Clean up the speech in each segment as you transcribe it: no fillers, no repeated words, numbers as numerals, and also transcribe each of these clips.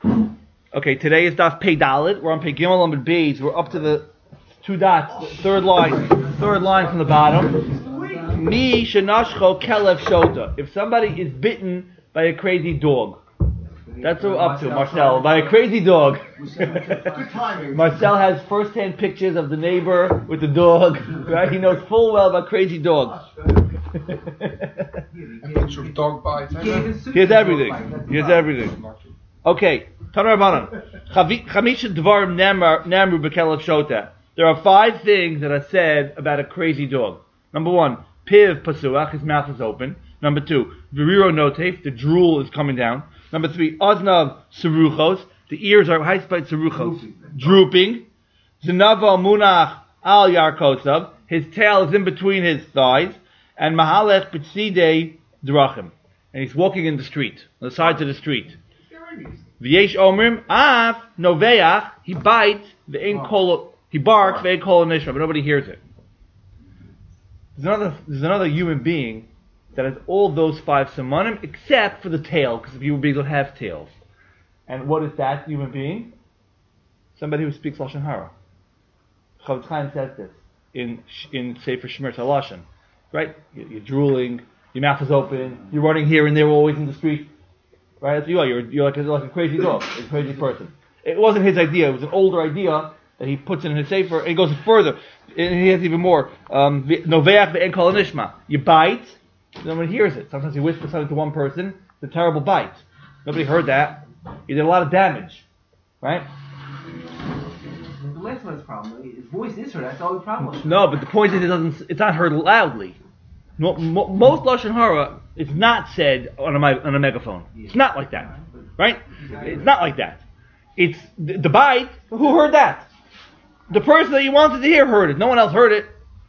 Okay, today is Daf Pei Dalet. We're on Pei Gimel Amud Beis. We're up to the two dots, third line from the bottom. Mi shenashcho kelev shota. If somebody is bitten by a crazy dog, that's what we're up to, Marcel. By a crazy dog. Marcel has first-hand pictures of the neighbor with the dog. Right? He knows full well about crazy dogs. Picture of dog bites. Here's everything. Okay. Tanar Rabbanan. Chamisha dvarim namru b'kelev shota. There are 5 things that are said about a crazy dog. Number 1, piv pasuach, his mouth is open. Number 2, viriro notef, the drool is coming down. Number 3, oznav seruchos, the ears are high-spite seruchos, drooping. Zinava munach al yarkosav, his tail is in between his thighs. And mahalech b'tzidei drachim, and he's walking in the street, on the sides of the street. V'yesh omrim af noveach, he bites, he barks, ve'ein kol nishma, but nobody hears it. There's another human being that has all those 5 simanim, except for the tail, because human beings don't have tails. And what is that human being? Somebody who speaks Lashon Hara. Chavetz Chaim says this in Sefer Shemir Lashon. Right? You're drooling, your mouth is open, you're running here and there always in the street. Right? That's what you are. You're like a crazy dog, a crazy person. It wasn't his idea, it was an older idea that he puts in his sefer, and he goes further, and he has even more. Noveach ve'en kol nishma. You bite, no one hears it. Sometimes you whisper something to one person, it's a terrible bite. Nobody heard that. You did a lot of damage. Right? The last one's problem. His voice is heard, that's the only problem. No, but the point is it's not heard loudly. Most Lashon Hara is not said on a megaphone. It's not like that. Right? It's not like that. It's the bite, who heard that? The person that you wanted to hear heard it. No one else heard it.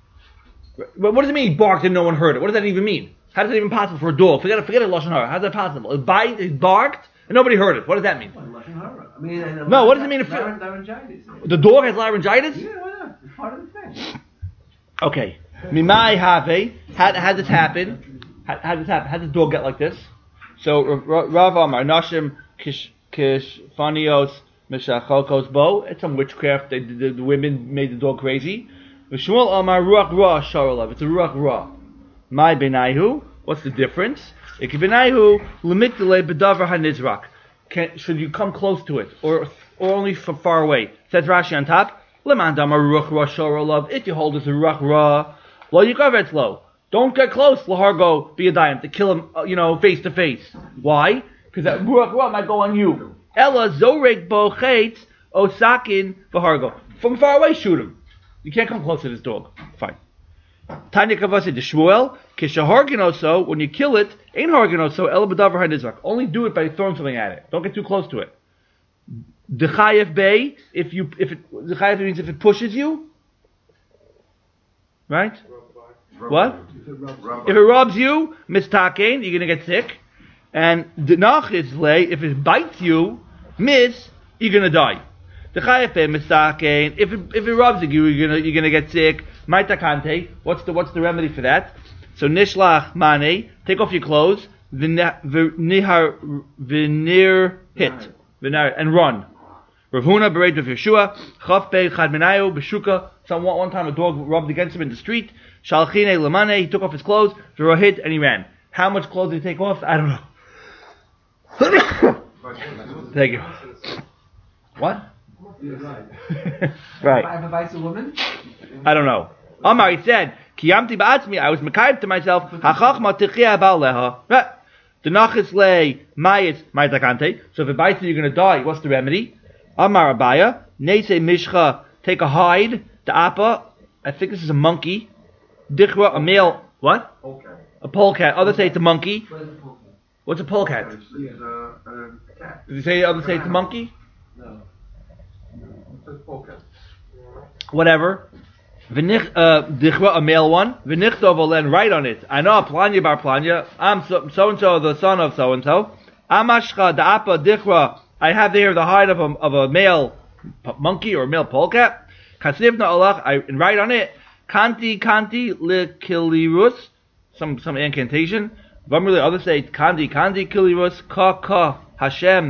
But what does it mean he barked and no one heard it? What does that even mean? How is that even possible for a dog? Forget it, Lashon Hara. How is that possible? It barked and nobody heard it. What does that mean? Lashon Hara. I mean, no, what does it mean? Laryngitis. The dog has laryngitis? Yeah, why not? It's part of the thing. Okay. Mimai have. How this happen? How this happen? How did the dog get like this? So Rav Amar Nashim Kishfanios Mishachokos Bo. It's some witchcraft. The women made the dog crazy. Shmuel Amar Ruach Ra Sharalav. It's a Ruach Ra. My Benaihu. What's the difference? Benaihu Lemikdele Bedavar Hanizrak. Should you come close to it or only from far away? Says Rashi on top. Leman Damar Ruach Ra Sharalav. If you hold this a Ruach Ra. Lo Yikavetz Lo. Don't get close, Lahargo, be a dime, to kill him, face to face. Why? Because that Ruach Ra might go on you. Ella Zorek Bo Chaitz Osakin Vahargo. From far away, shoot him. You can't come close to this dog. Fine. Tanya Kavasi de Shmuel, Kishaharginoso, when you kill it, ain't Harginoso, Ella Badavar Hanizrak. Only do it by throwing something at it. Don't get too close to it. Dechayef Bay, Dechayef means if it pushes you. Right? What? If it rubs you, mistakein, you're gonna get sick. And denach is lay, if it bites you, you're gonna die. The chayafe mistakein, if it rubs you, you're gonna get sick. Maitakante, what's the remedy for that? So nishlach mane, take off your clothes, veneer hit, and run. Rav Huna bereit of Yeshua, chaf bei chad menayu b'shuka. One time a dog rubbed against him in the street. Shalchine lemane, he took off his clothes, v'rohit, and he ran. How much clothes did he take off? I don't know. Thank you. What? Right. I advise a woman? I don't know. Amar, he said, Kiyamti ba'atzmi, I was mekayim to myself, hachachma tichia ba'aleha. The nachis lay, mayis, maitakante. So if it bites you, you're going to die. What's the remedy? Amar Abaya, Neise Mishcha, take a hide, the appa, I think this is a monkey, Dichra, a male, what? Polecat. A polecat, others say it's a monkey. What's a polecat? Did you say others say it's a monkey? No. It's a polecat. Whatever. Dichra, a male one, V'nichtov olen, write on it, I know, Planya bar Planya, I'm so-and-so, the son of so-and-so, Amashcha, the appa, Dichra, I have there the hide of a male monkey or a male polecat. Kasivna Allah, I write on it. Kanti likilirus, some incantation. Vamrli, others say Kandi kilirus, ka Hashem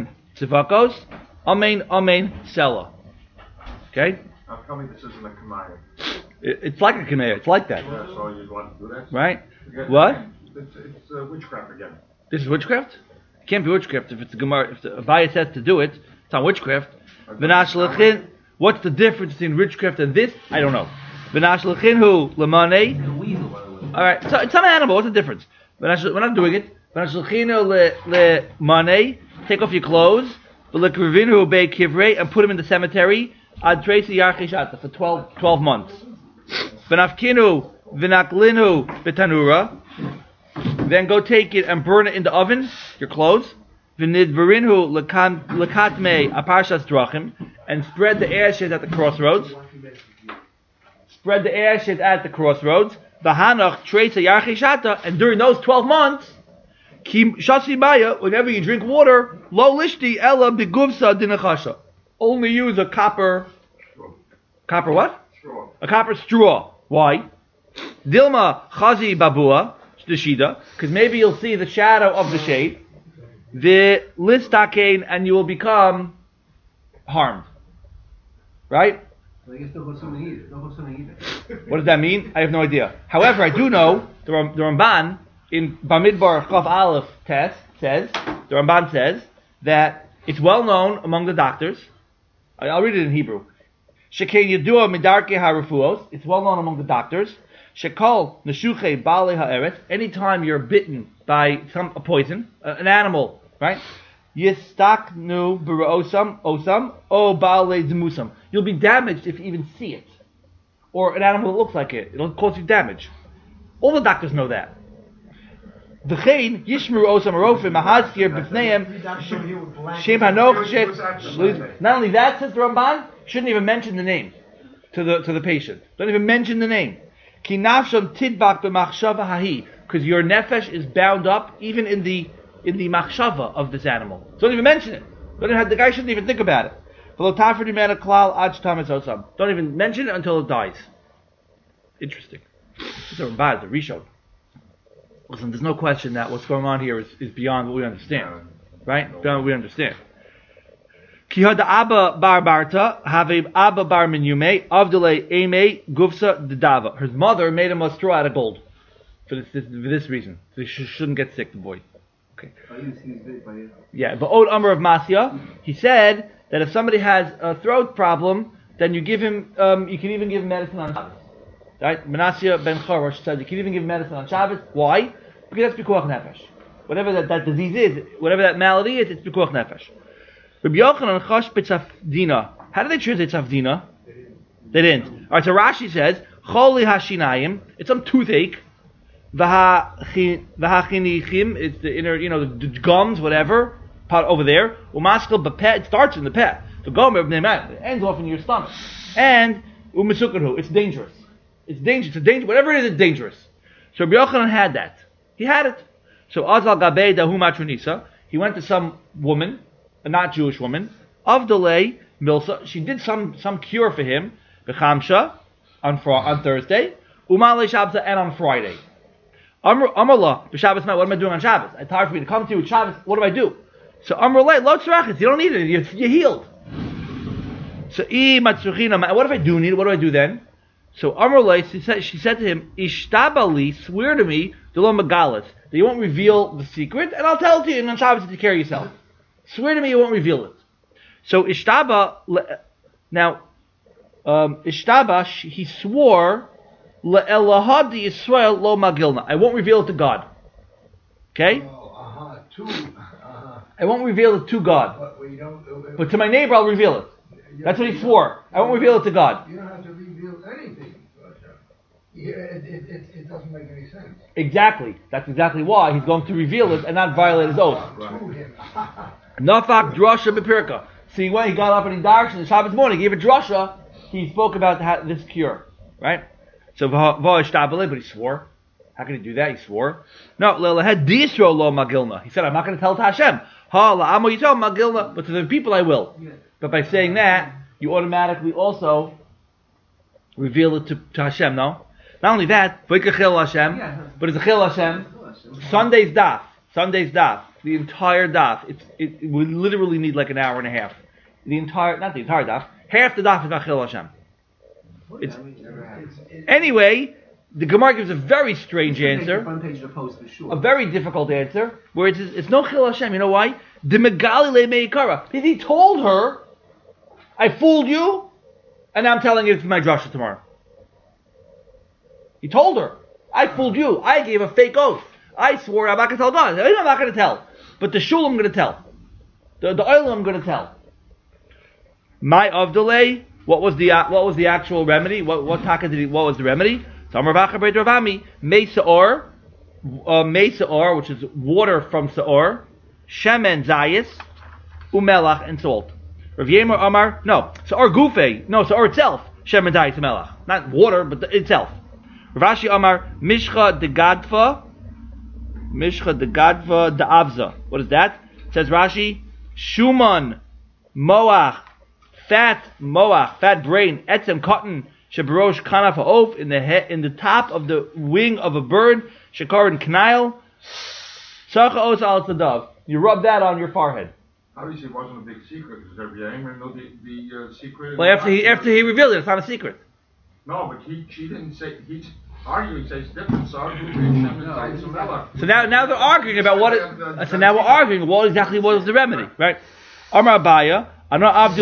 Sivakos, Amen, Sela. Okay? Now tell me this isn't a Kamaya. It's like a Kamea. It's like that. Yeah, so you'd want to do that? Right? Yeah, What? It's witchcraft again. This is witchcraft? It can't be witchcraft if it's a Gemara. If the Abaya says to do it, it's not witchcraft. V'nash lechin. What's the difference between witchcraft and this? I don't know. V'nash lechinhu lemanei. The weasel, by the way. All right, so it's some animal. What's the difference? We're not doing it. V'nash lechinhu lemanei. Take off your clothes. V'lekrivinu be kivrei and put him in the cemetery. Ad tresi yarchishata for 12 months. V'nafkinu v'naklinu b'tanura. Then go take it and burn it in the oven, your clothes. V'nidvarinhu lekatme aparshas drachim, and spread the ashes at the crossroads. Spread the ashes at the crossroads. V'hanach treisa yarchishata, and during those 12 months, kim shasi maya, whenever you drink water, lo lishti ella beguvsa dinachasha. Only use a copper what? Straw. A copper straw. Why? Dilma chazi babua. The Shida, because maybe you'll see the shadow of the shade, the listakain, and you will become harmed. Right? I guess don't go swimming either. Don't go swimming either. What does that mean? I have no idea. However, I do know the Ramban in Bamidbar Chav Aleph test says, the Ramban says that it's well known among the doctors. I'll read it in Hebrew. Shekei Yedua Midarke Harufuos. It's well known among the doctors. Shekol neshuche bale ha'eretz. Anytime you're bitten by a poison, an animal, right? Yistaknu b'ra'osam osam o bale zemusam. You'll be damaged if you even see it, or an animal that looks like it. It'll cause you damage. All the doctors know that. V'chein yishmeru osam arofim mahazkir b'fneim shem hanoch shech. Not only that, says the Ramban, shouldn't even mention the name to the patient. Don't even mention the name. Ki nafsham tidbak b'machshava hahi, because your nefesh is bound up even in the machshava of this animal. Don't even mention it. The guy shouldn't even think about it. Don't even mention it until it dies. Interesting. This is a Ramban, it's a Rishon. Listen, there's no question that what's going on here is beyond what we understand. Right? Beyond what we understand. Ki hada Abba bar Barta, Havib Abba bar Menyume, Avdele Eme Gufsa Dedava. Her mother made him a straw out of gold. For this reason. So he shouldn't get sick, the boy. Okay. Yeah, but Od Amr of Masya, he said that if somebody has a throat problem, then you give him, you can even give him medicine on Shabbos. Right? Menasya ben Chorosh said you can even give medicine on Shabbos. Why? Because that's Pikuach Nefesh. Whatever that disease is, whatever that malady is, it's Pikuach Nefesh. Rabbi Yochanan chash b'tzavdina. How do they translate tzavdina? They didn't. Alright, so Rashi says, choli hashinayim, it's some toothache. V'hachinichim, it's the inner, the gums, whatever, part over there. Umaskel b'peh, it starts in the peh. The gomer b'nei, it ends off in your stomach. And umisukkerhu, it's dangerous. It's dangerous, whatever it is, it's dangerous. So Rabbi Yochanan had that. He had it. So Azal Gabei Dahu Matronisa, he went to some woman, a not Jewish woman, of delay Milsa. She did some cure for him, B'chamsha, on Thursday, Umale Shabbos, and on Friday. Amrullah, B'Shabbos night, what am I doing on Shabbos? It's hard for me to come to you with Shabbos, what do I do? So Amrullah, Lo Tzarachis, you don't need it, you're healed. So what if I do need it, what do I do then? So Amrullah, she said to him, Ishtabali, swear to me, Delo Magalis, that you won't reveal the secret, and I'll tell it to you, and on Shabbos you take care of yourself. Swear to me you won't reveal it. So Ishtaba, he swore, Le'elahadi Yisrael lo magilna. I won't reveal it to God. Okay? I won't reveal it to God. But to my neighbor I'll reveal it. That's what he swore. I won't reveal it to God. You don't have to reveal anything. It doesn't make any sense. Exactly. That's exactly why he's going to reveal it and not violate his oath. Nafak drasha b'pirka. See, when he got up and he darshed in the Shabbos morning, he gave a drasha. He spoke about this cure, right? So v'ha'ishtabale, but he swore. How can he do that? He swore. No, le'lehed disro lo magilna. He said, I'm not going to tell it to Hashem. Ha la'amo yisrael magilna, but to the people I will. But by saying that, you automatically also reveal it to Hashem. No, not only that, but it's a chil Hashem. Sunday's daf. The entire daf. It would literally need like an hour and a half. Not the entire daf. Half the daf is about Chil Hashem. Anyway, the Gemara gives a very strange answer. Front page of the post for sure. A very difficult answer, where it says, it's no Chil Hashem. You know why? The Megali Le Meikara. He told her, I fooled you, and now I'm telling you it's my drasha tomorrow. He told her, I fooled you. I gave a fake oath. I swore I'm not going to tell God. I'm not going to tell. But the shul I'm going to tell. The oil I'm going to tell. My avdolei, what was the actual remedy? What was the remedy? Tamar Bacha Beit Ravami, Mei Seor, which is water from Seor, Shemen Zayis, Umelach, and salt. Rav Yemer Amar, no, Seor Gufe, no, Seor itself, Shemen Zayis Umelach. Not water, but itself. Rav Ashi Amar, Mishcha de Gadfa de Avza. What is that? It says Rashi, Shuman, Moach, fat brain, etzem cotton, shebarosh kanaf ha'of, in the top of the wing of a bird, shekar and knail, sacha os al tzadav. You rub that on your forehead. Obviously, it wasn't a big secret because every Yemen know the secret. Well, after he revealed it, it's not a secret. No, but she didn't say. He's arguing. Says different. So now they're arguing about what. So now we're arguing what exactly was the remedy, right? Amar Abaya. I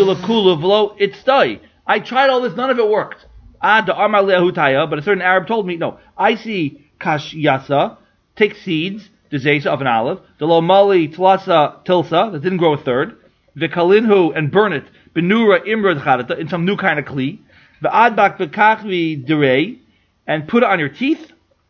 tried all this, none of it worked. But a certain Arab told me, no, I see kash yasa, take seeds, the zesa of an olive, the lo mali tlasa tilsa, that didn't grow a third, the kalinhu, and burn it, benura imrad chadata, in some new kind of kli, the adbak bekachvi direi, and put it on your teeth.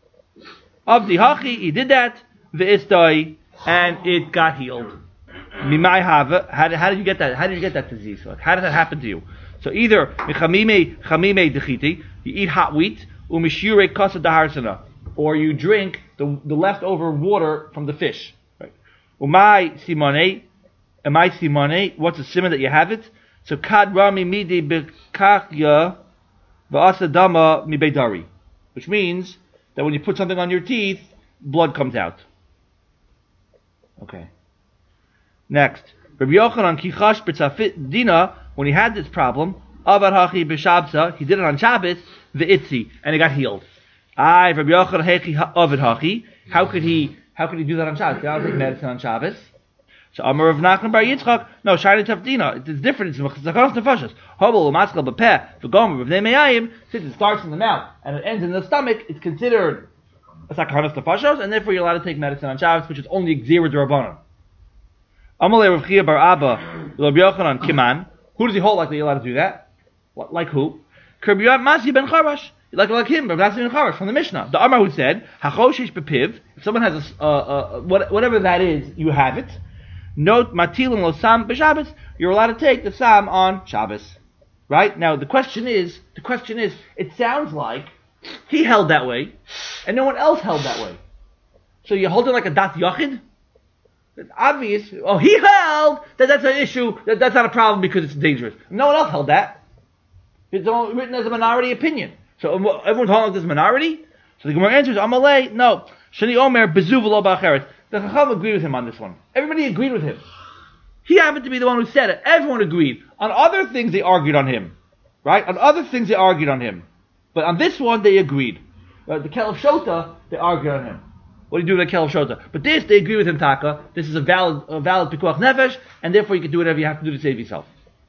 Of the hachi, he did that, the istai, and it got healed. Mimai hava. How did you get that? How did you get that disease? Like, how did that happen to you? So either chamime dechiti, you eat hot wheat, umishure kasa daharsana, or you drink the leftover water from the fish. Right? Umai simone. What's the simon that you have it? So kad rami midi bekachya v'asadama mibedari, which means that when you put something on your teeth, blood comes out. Okay. Next, Rabbi Yochanan kichash b'tzafit dina, when he had this problem, avad hachi b'shabsa, he did it on Shabbos, v'itzi, and he got healed. Rabbi Yochanan hechi avad hachi, how could he do that on Shabbos? He don't take medicine on Shabbos. So Amar Rav Nachman bar Yitzchak, no, shiny tafdina, it's different, it's zakaros nefashos. Hobel u'matzkel b'peh, v'gomer v'vnei meyayim, since it starts in the mouth and it ends in the stomach, it's considered a zakaros nefashos, and therefore you're allowed to take medicine on Shabbos, which is only gzira d'Rabbanan. Amalei Rav Chia bar Abba, Rabbi Yochanan Kiman. Who does he hold like that you're allowed to do that? What, like who? Kerbiyat Masi ben Charash. Like him, Rav Masi ben Charash from the Mishnah. The Amar who said, Hachoshish bepiv. If someone has whatever that is, you have it. Note Matilin lo Sam b'Shabbos. You're allowed to take the Sam on Shabbos. Right? Now the question is, it sounds like he held that way, and no one else held that way. So you're holding like a Dat Yachid? It's obvious. Oh, he held that that's an issue, that's not a problem because it's dangerous. No one else held that. It's all written as a minority opinion. So everyone's holding this minority? So the Gemara answers, Amalei, no. Shani Omer, Bezuv lo ba'acheret. The Chacham agreed with him on this one. Everybody agreed with him. He happened to be the one who said it. Everyone agreed. On other things, they argued on him. Right? On other things, they argued on him. But on this one, they agreed. The Kelev Shota, they argued on him. What do you do with a Kelev Shota? But this, they agree with him, Taka. This is a valid Pikuach Nefesh, and therefore you can do whatever you have to do to save yourself.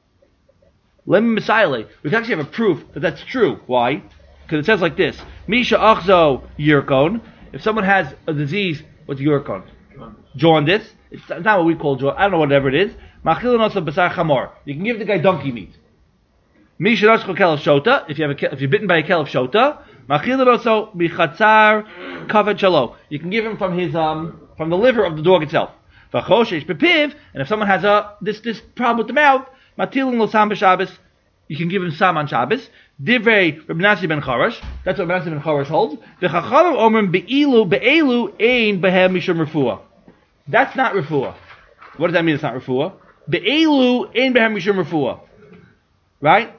Lem Misaile. We can actually have a proof that that's true. Why? Because it says like this. Misha Achzo Yirkon. If someone has a disease, what's Yirkon? Jaundice. It's not what we call jaundice. I don't know, whatever it is. Machilin also Basar Chamor. You can give the guy donkey meat. Misha Achzo Kelev Shota. If you're bitten by a Kelev Shota. Machilin also Bichatzar Kaved Shalo. You can give him from his from the liver of the dog itself. V'choshesh bepiv. And if someone has this problem with the mouth, Matilin lo Sam b'Shabbos. You can give him Sam on Shabbos. Divrei Reb Nasi ben Charash. That's what Reb Nasi ben Charash holds. V'chachamim omrim be'ilu ein behem mishum refuah. That's not refuah. What does that mean? It's not refuah. Be'ilu ein behem mishum refuah. Right?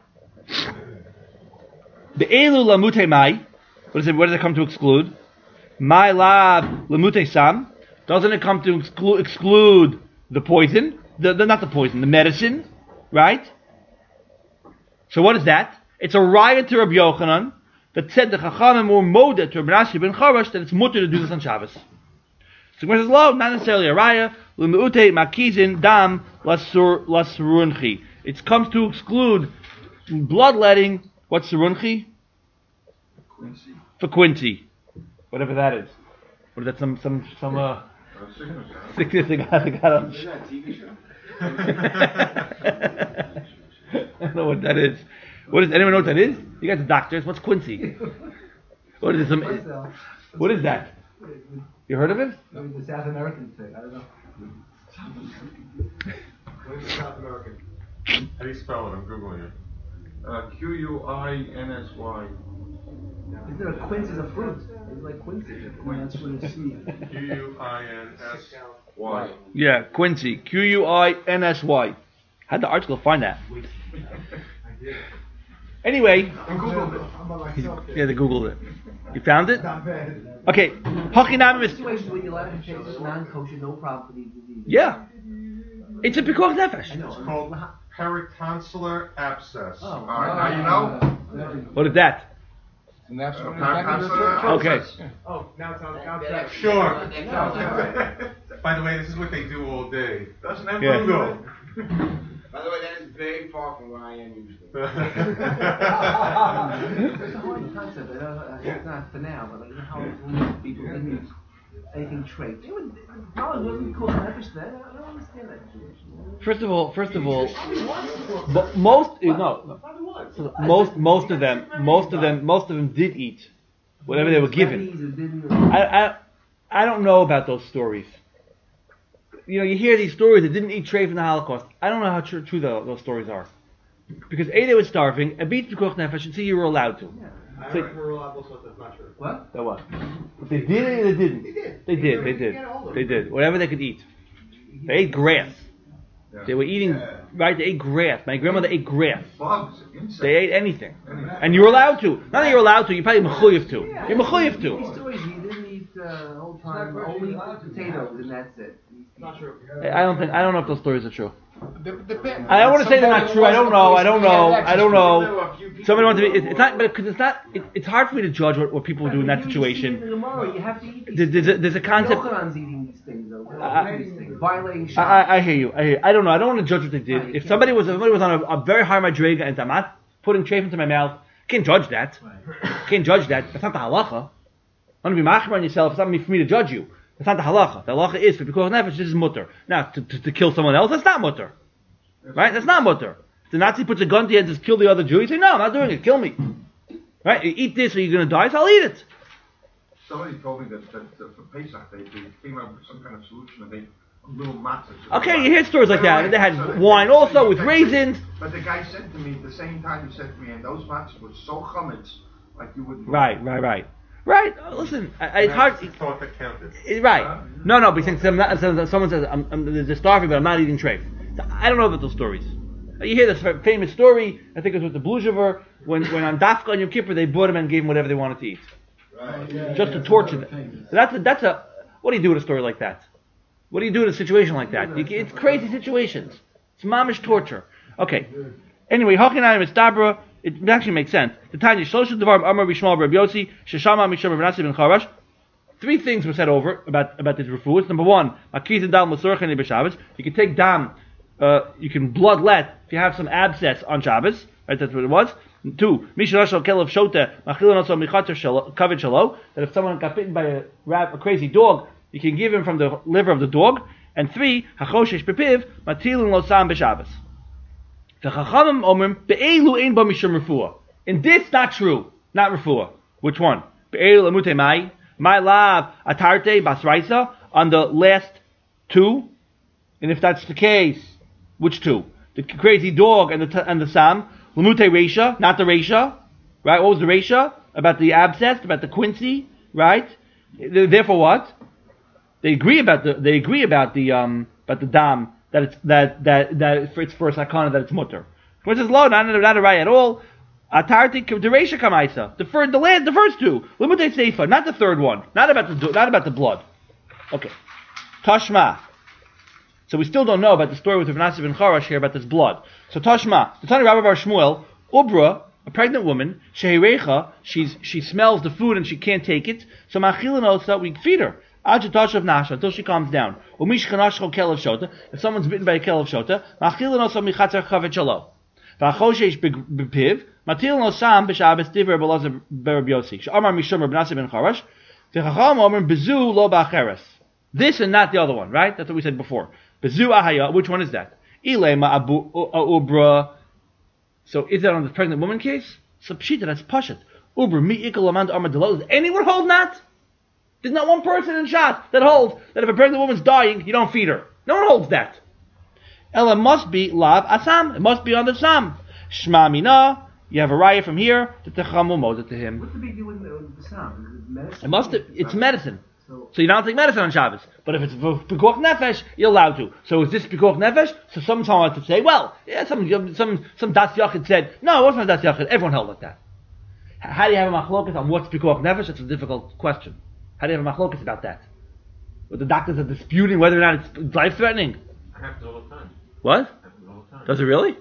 Be'ilu lamute mai. What does it come to exclude? My lab lamute sam. Doesn't it come to exclude the poison? Not the poison, the medicine, right? So what is that? It's a riot to Rabbi Yochanan that said the Chachamim were moded to Rabbi Nasi ben Charash that it's mutter to do this on Shabbos. So Gemara says, "Lo, not necessarily a raya. L'meute makizin dam lasurunchi." It comes to exclude bloodletting. What's surunchi? For Quincy, whatever that is. What is that? Some sickness they got on. Isn't that a TV show? I don't know what that is. What is? Anyone know what that is? You guys are doctors. What's Quincy? What is it? What is that? You heard of it? Maybe the South American thing. I don't know. Where's the South American? How do you spell it? I'm Googling it. Q-U-I-N-S-Y. Isn't there a quince is a fruit? It's like quincy. That's what it's Q-U-I-N-S-Y. Yeah, Quincy. Q-U-I-N-S-Y. How'd the article find that? Anyway. I'm by myself. Yeah, they Googled it. You found it? Not bad. Okay. Hachinam is. Situations where you're allowed to take this non-kosher, no problem for these diseases. Yeah. It's a pikuach nefesh. I know. It's called peritonsillar abscess. Oh. All right, now you know. What is that? Peritonsillar Okay. abscess. Oh, now it's on outside. Sure. By the way, this is what they do all day. Doesn't have Yeah. Google. By the way, that is very far from where I am usually. It's a hard concept. It's not for now, but like how people didn't use anything trait. They would probably wouldn't call nefesh then. I don't understand that situation. First of all, most of them did eat whatever they were given. I don't know about those stories. You know, you hear these stories that didn't eat treif in the Holocaust. I don't know how true those stories are, because A, they were starving, and B, pikuach nefesh, and C, you were allowed to. I So- heard from Rural Apples that's not true. What? That what? But they did it or they didn't? They did. They did. Whatever they could eat. They ate grass. They were eating, right? They ate grass. My grandmother ate grass. Bugs, insects. They ate anything. And you were allowed to. Not that you're allowed to, you're probably mechuyev to. You're mechuyev These to. stories, you didn't eat old time, It's not only allowed to. potatoes, and that's it. Not true. I don't know if those stories are true. Depends. I don't want to say they're not true. I don't know. There were a few people Somebody wants to be. who- It's not, but because it's not. It's hard for me to judge what people do in that You see situation. it in the Gemara, you have to eat these There's a concept. Yochanan's eating these things, though. I- These things. Violating Shabbat. I hear you. I don't know. I don't want to judge what they did. If somebody was on a very high madrega and I'm not putting treif into my mouth, can't judge that. Can't judge that. That's not the halacha. I want to be machmer on yourself. It's not for me to judge you. That's not the halacha. The halacha is for pikuach nefesh. This is mutter. Now to kill someone else, that's not mutter. Right? That's not mutter. If the Nazi puts a gun to you and says kill the other Jew, you say no, I'm not doing it. Kill me. Right? You eat this or you're going to die, so I'll eat it. Somebody told me that for Pesach they came up with some kind of solution and they little matzahs. Okay, you hear stories like that. They had wine also with raisins. But the guy said to me at the same time, he said to me, and those matzahs were so chametz, like you wouldn't. Right. Listen, it's hard. thought that counted. Right. No, but someone says, they're starving, but I'm not eating treif. I don't know about those stories. You hear this famous story, I think it was with the Blujever, when on Dafka and Yom Kippur, they brought him and gave him whatever they wanted to eat. Just to torture them. So that's a, what do you do with a story like that? What do you do in a situation like that? It's crazy situations. It's mamish torture. Okay. Anyway, Hachinayim is Dabra. It actually makes sense. The Tanya Shloshah Devarim Amar Bishmal Rabbi Yossi Sheshama Misham Rabbi Nasi ben Charash. Three things were said over about this refuah. Number one, Makiz and Dam L'Sorchen B'Shabbos. You can take dam. You can bloodlet if you have some abscess on Shabbos. Right, that's what it was. 2, Mishra Kelev Shota Machilon also Michater Kavod Shalo. That if someone got bitten by a crazy dog, you can give him from the liver of the dog. And 3, Hachoshesh Bepiv Matilin Lo Sam B'Shabbos. The Chachamim Omrim Be'elu Ein Ba Mishum Refuah. In this, not true, not refuah. Which one? Be'elu Amute Mai My Lav Atarte Basraisa on the last 2. And if that's the case, which 2? The crazy dog and the Sam. Lamute Reisha, not the Reisha. Right? What was the Reisha? About the abscess, about the Quincy, right? Therefore what? They agree about the dam that it's for a sakana that it's mutter. Which is low, not a raya at all. Atarti the Reisha kamaisa. The first 2. Lamute Seifa, not the third one. Not about the blood. Okay. Tashma. So we still don't know about the story with Rav Nasi ben Charash here about this blood. So Tashma, the Tani Rabbi Bar Shmuel, Ubra, a pregnant woman, Shehirecha, she smells the food and she can't take it. So Machilanosa, we feed her. Ajatash of Nasha until she calms down. If someone's bitten by a kelev shota, Machilanosa michatzer chavet shalo. V'achoshesh b'piv, Matilanosam b'shabes diver b'lazar berab Yossi. Sh'amar mishum Rav Nasi ben Charash, v'chacham omer bezu lo ba'acheres. This and not the other one, right? That's what we said before. Bezu ahaya, which one is that? Ilema abu ubra. So is that on the pregnant woman case? So pshita, that's pashat. Ubra mi ikal amand armadillo. Does anyone hold that? There's not one person in Shas that holds that if a pregnant woman's dying, you don't feed her. No one holds that. Ella must be lav asam. It must be on the sam. Shma mina. You have a raya from here that the chacham will mold it to him. What's the big deal with the sam? Medicine? It's medicine. So So you don't take medicine on Shabbos. But if it's pikuach nefesh, you're allowed to. So is this pikuach nefesh? So someone wants to say, well, yeah, some das yachid said, no, it wasn't a das yachid. Everyone held like that. How do you have a machlokas on what's pikuach nefesh? That's a difficult question. How do you have a machlokas about that? But the doctors are disputing whether or not it's life-threatening. Happens all the time. What? Happens all the time. Does it really?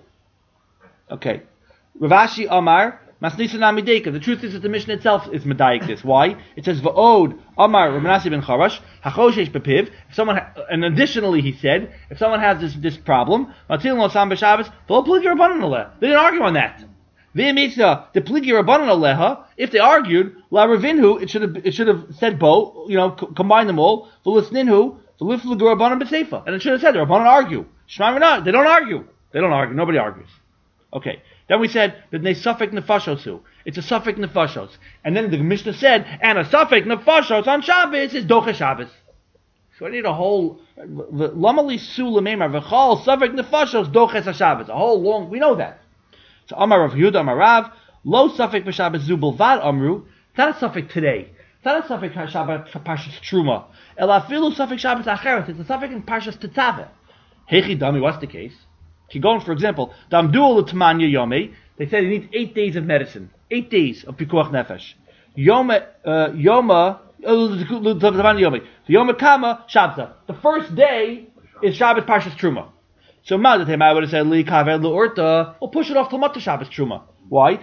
Okay. Ravashi Amar, Masnisa Namideka. The truth is that the Mishnah itself is medayik this. Why? It says Va'od Amar Rav Nasi ben Charash Hachoshesh bepiv. If someone and additionally he said, if someone has this problem, Matil no Sam b'Shabbos, v'lo pligi rabbanan aleh. They didn't argue on that. V'emitza the pligi rabbanan aleha. If they argued, la Ravinhu, it should have said bo. Combine them all. V'lisninhu v'liflu rabbanan b'seifa. And it should have said the rabbanan argue. Shema Minah. They don't argue. They don't argue. Nobody argues. Okay. Then we said that they suffik nefashosu. It's a suffik nefashos. And then the Mishnah said, and a suffik nefashos on Shabbos is doche Shabbos. So I need a whole lamali su lememar v'chal suffik nefashos doches Shabbos. A whole long. We know that. So Amar Rav Yehuda Amar Rav lo suffik b'Shabbos zu bilvad amru. It's not a suffik today. It's not a suffik Shabbos for Parshas Truma. Elafilu suffik Shabbos acheres. It's a suffik in Parshas Tetzaveh. Hechi dami. What's the case? For example, Damdual Tamanya Yome, they said he needs 8 days of medicine. 8 days of Pikuach Nefesh. Yoma Kama Shabza. The first day is Shabbos Parshas Truma. So I would have said Li Kaver L'Orta, we'll push it off till Mata Shabbos Truma. Why?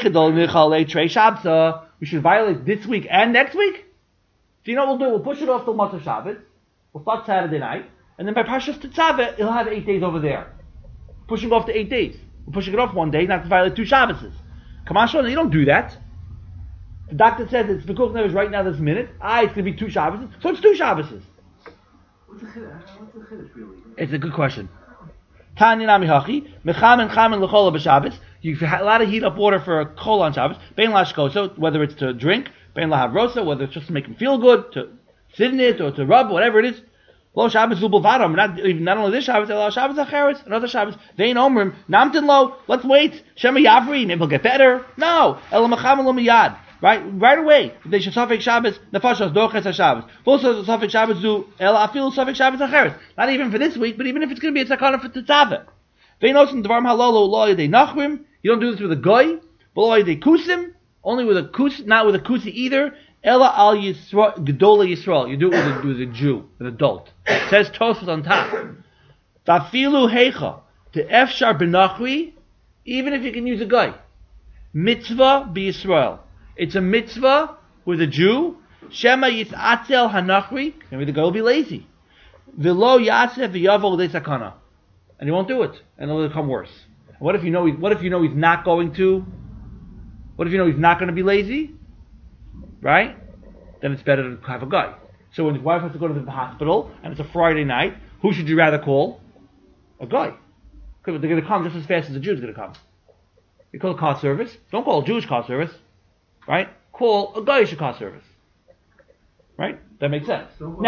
We should violate this week and next week? So you know what we'll do? We'll push it off till Mata Shabbos. We'll start Saturday night. And then by Parshas Tetzaveh, he'll have 8 days over there. Pushing it off to 8 days. We're pushing it off 1 day, not to violate 2 Shabboses. Come on, Shona, you don't do that. The doctor says it's Pekuach Nefesh right now this minute. It's going to be 2 Shabboses. So it's 2 Shabboses. what's the chiddush really? It's a good question. Tanya Nami Hachi, Mechamen Chamen L'chola b'Shabbos. You allow to heat up water for a kol on Shabbos. Bein lashkoso, whether it's to drink, bein lahavrosa, whether it's just to make him feel good, to sit in it or to rub, whatever it is. Lo Shabbos Zubulvadam, not only this Shabbos, Lo Shabbos Acheres, another Shabbos. Vein Omrim, Namtin Lo, let's wait. Shema Yavri, maybe he'll get better. No, Elamacham Lo Miyad. Right away. They should suffix Shabbos, Nefashos, Doches HaShabbos. Also suffix Shabbos do, Ela Afil suffix Shabbos Acheres. Not even for this week, but even if it's going to be a Sakana for Tetzaveh. Vein Osim Dvarim Halolo, Lo Yedei Nachrim. You don't do this with a Goy. Lo Yedei Kusim. Only with a Kus, not with a Kusi either. Ella al Yisrael, Gedola Yisrael. You do it with a Jew, an adult. It says Tosfos on top. Vafilu Heicha, the Efshar Benachri, even if you can use a guy. Mitzvah be Yisrael. It's a mitzvah with a Jew. Shema Yisatzel Hanachri, maybe the guy will be lazy. V'lo Yasef V'yavo L'dei Sakana. And he won't do it, and it'll become worse. What if you know he's not going to? What if you know he's not going to be lazy? Right? Then it's better to have a guy. So when his wife has to go to the hospital and it's a Friday night, who should you rather call? A guy. Because they're going to come just as fast as the Jew's going to come. You call a car service. Don't call a Jewish car service. Right? Call a Goyish car service. Right? That makes sense.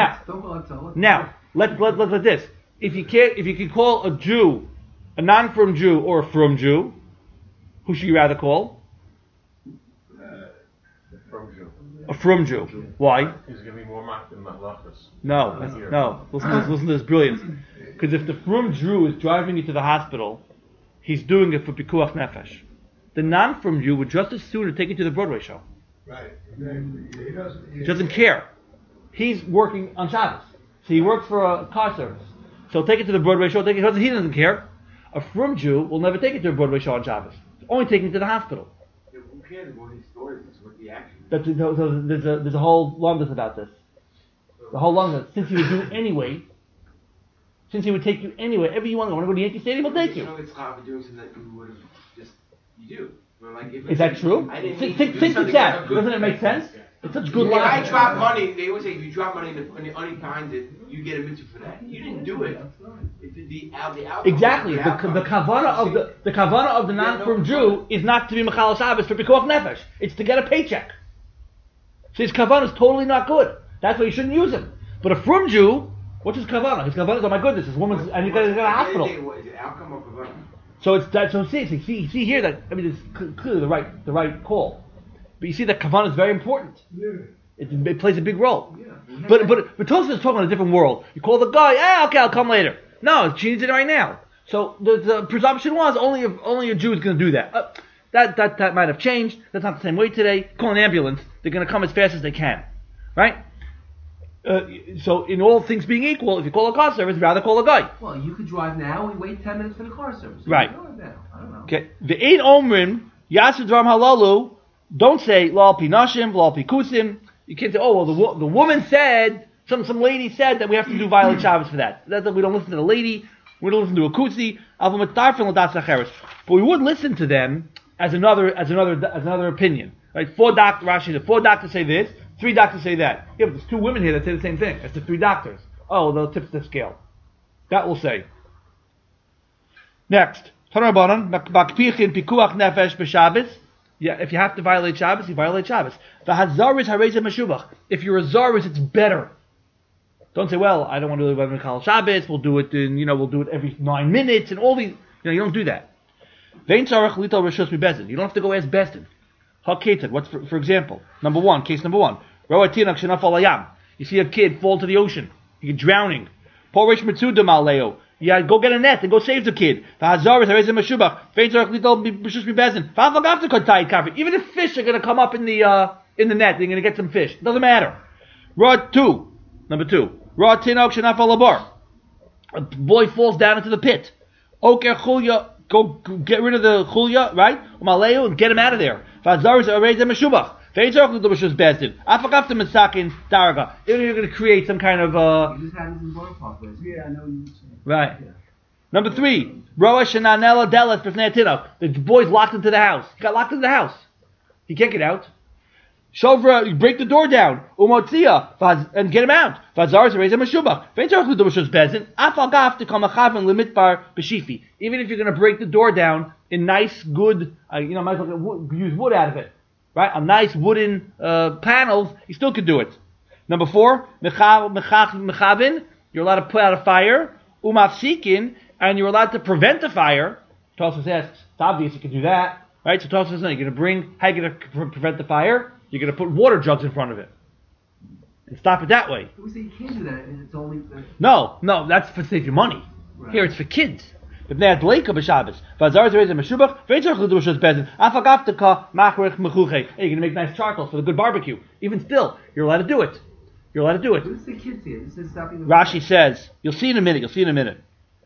Now, let's like this. If you can call a Jew, a non-from Jew or a from Jew, who should you rather call? A from Jew. Why? He's going to be more mocked than Malachas. No. Listen to this brilliance. Because if the from Jew is driving you to the hospital, he's doing it for Pikuach Nefesh. The non-from Jew would just as soon take you to the Broadway show. Right. He doesn't care. He's working on Shabbos. So he works for a car service. So he'll take it to the Broadway show. He doesn't care. A frum Jew will never take it to a Broadway show on Shabbos. Only taking it to the hospital. Who cares about his stories? It's what the action. So there's a whole longest about this. The whole longest. Since he would do it anyway. Since he would take you anyway, wherever you want to go to Yankee Stadium, he'll take you. You know, it's hard for doing something that you would have just, you do. Well, like if Is that true? I didn't Think need to do it's something that. that's good. Doesn't it make sense? It's such good If I logic. drop money, they always say if you drop money when the money behind it, you get a mitzvah for that. You didn't do it. The outcome. Exactly. The kavana of the non-frum Jew is not to be Mechal Shabbos for Pikuach Nefesh. It's to get a paycheck. So his kavana is totally not good. That's why you shouldn't use him. But a frum Jew, what's his kavana? His kavana is, oh my goodness, this woman's, and he's got to hospital. What is it, outcome or kavana? So it's that. So see here that, I mean, it's clearly the right call. But you see that kavana is very important. It plays a big role. But Tosfos is talking in a different world. You call the guy, okay, I'll come later. No, she needs it right now. So the presumption was only a Jew is going to do that. That might have changed. That's not the same way today. Call an ambulance. They're going to come as fast as they can, right? So in all things being equal, if you call a car service, rather call a guy. Well, you could drive now and wait 10 minutes for the car service. Right. You can drive now. I don't know. Okay. The eight omrim yasud dvarim halalu. Don't say lo al pi nashim, lo al pi kusim. You can't say, oh well, the woman said, some lady said that we have to do violent Shabbos for that. That we don't listen to the lady. We don't listen to a kutzi. But we would listen to them as another opinion. Right? Four doctors say this. 3 doctors say that. Yeah, but there's 2 women here that say the same thing. That's the 3 doctors. Oh, they'll tip the scale. That will say. Next. Yeah, if you have to violate Shabbos, you violate Shabbos. If you're a Zaris, it's better. Don't say, well, I don't want to do it Mikal Shabbos. We'll do it every 9 minutes and all these. You don't do that. You don't have to go ask Besdin. What's for example? Case number 1. You see a kid fall to the ocean. He's drowning. Yeah, go get a net and go save the kid. Even if fish are going to come up in the net, they're going to get some fish. It doesn't matter. Number 2. A boy falls down into the pit. Go get rid of the chulya, right? And get him out of there. Even if you're going to create some kind of You just had this in Borough Park. Yeah, I know you. right. Number 3, the boy's locked into the house. He got locked into the house. He can't get out. Shovra, you break the door down. And get him out. Even if you're going to break the door down in nice, good, might as well use wood out of it. Right? On nice wooden panels, you still could do it. Number 4, mechavin, you're allowed to put out a fire. Umafsikin, and you're allowed to prevent a fire. Tosfos asks, it's obvious you can do that. Right? So Tosfos says, no, you're going to prevent the fire? You're going to put water jugs in front of it. And stop it that way. We say you can't do that, and it's only... No, that's for save your money. Right. Here it's for kids. If they had Leika b'Shabbos, v'azar zerez meshubach, v'yitzarch l'dushos bezin, afagavteka machrech mechuche. Hey, you're going to make nice charcoal for the good barbecue. Even still, you're allowed to do it. You're allowed to do it. What does the kids here? This is stopping the... Rashi says, you'll see in a minute.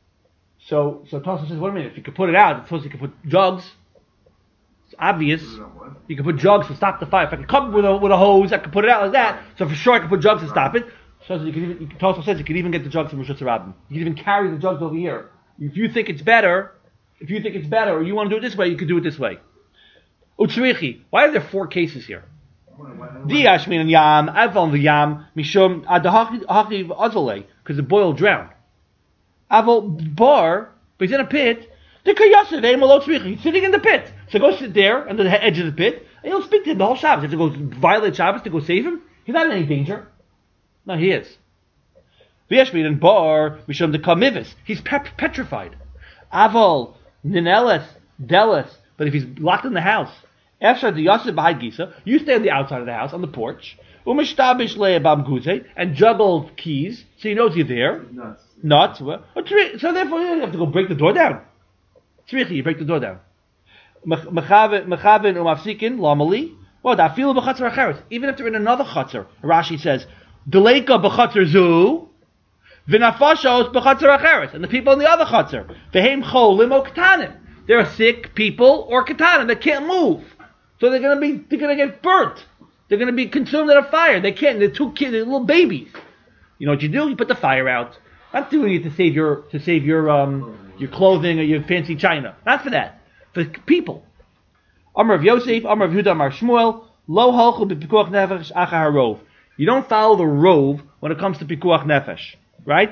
So Tosfos says, wait a minute, if you could put it out, it's supposed you could put jugs. It's obvious. You can put jugs to stop the fire. If I could come with a hose, I could put it out like that. So for sure I could put jugs to stop it. So Tosfos says you could even get the jugs from Rosh Hashanah. You can even carry the jugs over here. If you think it's better, or you want to do it this way, you could do it this way. Utzrichi. Why are there 4 cases here? Diash min yam, avon the yam, mishum adahachiv azole, because the boy will drown. Avol bar, but he's in a pit. He's sitting in the pit. So go sit there on the edge of the pit, and you'll speak to him the whole Shabbos. You have to go violate Shabbos to go save him? He's not in any danger. No, he is. V'yeshmin and bar mishum the kamivis. He's petrified. Avol nineles delis. But if he's locked in the house, after the yasir b'hai gisa, you stay on the outside of the house on the porch. Umishtabish le'abam guze and juggle keys, so he knows you're there. Nuts. So therefore, you don't have to go break the door down. Tzrichi, you break the door down. Mechavin umafsikin lamali. Well, that feel b'chatzar acheres. Even if they're in another chatzar, Rashi says, Deleka b'chatzar zu. V'nafashos b'chatzar acheres, and the people in the other chatzar. V'heim cholim o ketanim. They're sick people or ketanim that can't move, so they're gonna get burnt. They're gonna be consumed in a fire. They can't. They're two kids. They're little babies. You know what you do? You put the fire out. Not doing it to save your clothing or your fancy china. Not for that. For people. Amar of Yosef, Amar of Yehuda, Amar Shmuel, Lo halchu b'pikuach nefesh achar harov. You don't follow the rov when it comes to pikuach nefesh, right?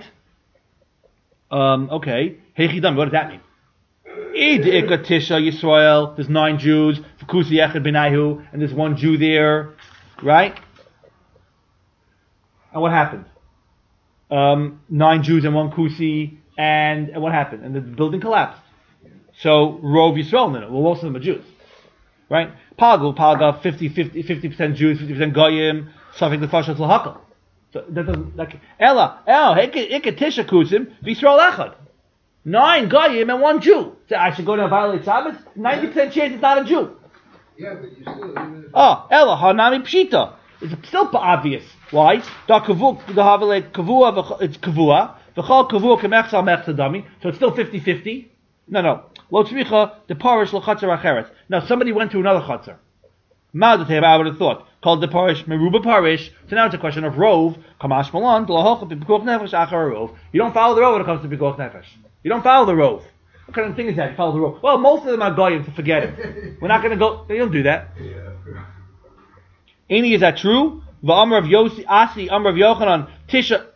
Okay. Hechidam. What does that mean? Id ikatisha Yisrael. There's 9 Jews. V'kusi echad b'naihu, and there's 1 Jew there, right? And what happened? 9 Jews and 1 kusi, and what happened? And the building collapsed. So rov Yisrael in it. Well, most of them are Jews, right? Paga 50% Jews, 50% goyim, something the fashas lahakal. So that doesn't like Ella. Ikatisha kusim Yisrael echad. 9 goyim and 1 Jew. So I should go to violate Shabbos. 90% chance it's not a Jew. Yeah, but you still. Ella hanami pshita. It's still obvious. Why? It's kavua. V'chol kavua kemechsal mechsadami. So it's still 50-50. No. Lo tzricha the parish lo chatzar acheret. Now somebody went to another chatzar. Ma'adatei, I would have thought called the parish meruba parish. So now it's a question of rov. Kamash malan d'lahocha b'pikuach nefesh achar rov. You don't follow the rov when it comes to pikuach nefesh. You don't follow the rov. What kind of thing is that? You follow the rov. Well, most of them are goyim, so forget it. We're not going to go. They don't do that. Any, is that true? V'amar of Yosi Asi, Amar of Yochanan, Tisha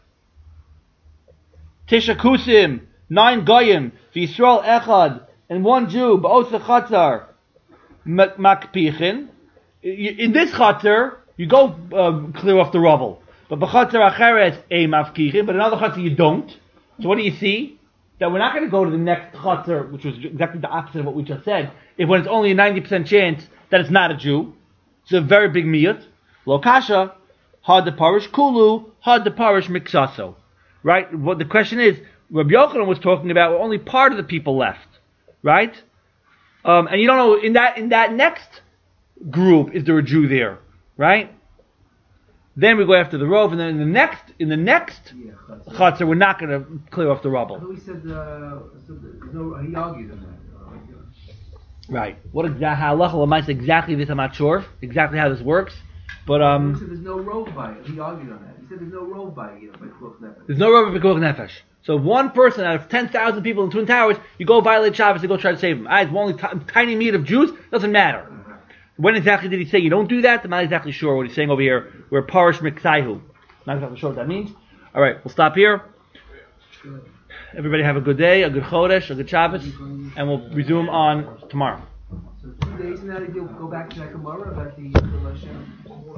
Kusim, 9 Goyim, V'Yisrael Echad, and 1 Jew, Ba'osa Chatzar, Makpichin. In this Chatzar, you go clear off the rubble. But B'Chatzar Acheret, a Mafkichin, but another Chatzar you don't. So what do you see? That we're not going to go to the next Chatzar, which was exactly the opposite of what we just said, if when it's only a 90% chance that it's not a Jew. It's a very big miyut. Lo kasha, had the parish kulu, had the parish mixaso. Right? What the question is, Rabbi Yochanan was talking about only part of the people left. Right? And you don't know, in that next group, is there a Jew there? Right? Then we go after the rov, and then in the next chatzar, we're not going to clear off the rubble. I thought we said, he argued on that. Right. What exactly this? I'm not sure exactly how this works, but He said there's no rov by it. He argued on that. He said there's no rov by it, by Pikuach Nefesh. there's no rov b'pikuach nefesh. So one person out of 10,000 people in Twin Towers, you go violate Shabbos and go try to save them. It's only tiny meat of Jews. Doesn't matter. When exactly did he say you don't do that? I'm not exactly sure what he's saying over here. We're parish miksaihu. Not exactly sure what that means. All right, we'll stop here. Everybody have a good day, a good chodesh, a good Shabbos, and we'll resume on tomorrow. So 2 days from now, you'll go back to that Gemara about the Hashem.